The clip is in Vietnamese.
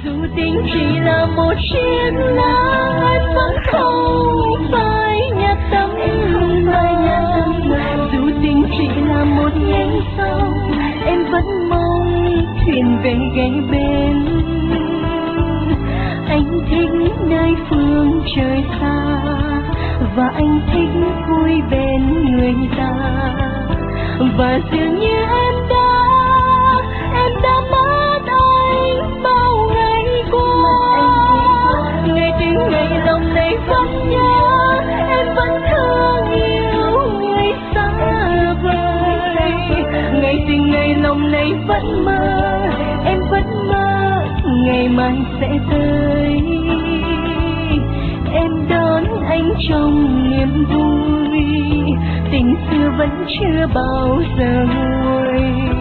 Dù tình chỉ là một chiếc lá, em vẫn không phải nhạt tâm mà. Dù tình chỉ là một nhánh sông, em vẫn mong thuyền về ghé bên. Anh thích nơi phương trời xa, và anh thích vui bên người ta. Và dường như em đã mất anh bao ngày qua. Ngày từng ngày lòng này vẫn nhớ, em vẫn thương yêu người xa vời. Ngày từng ngày lòng này vẫn mơ, em vẫn mơ ngày mai sẽ tới. Em đón anh trong niềm vui, tình xưa vẫn chưa bao giờ nguôi.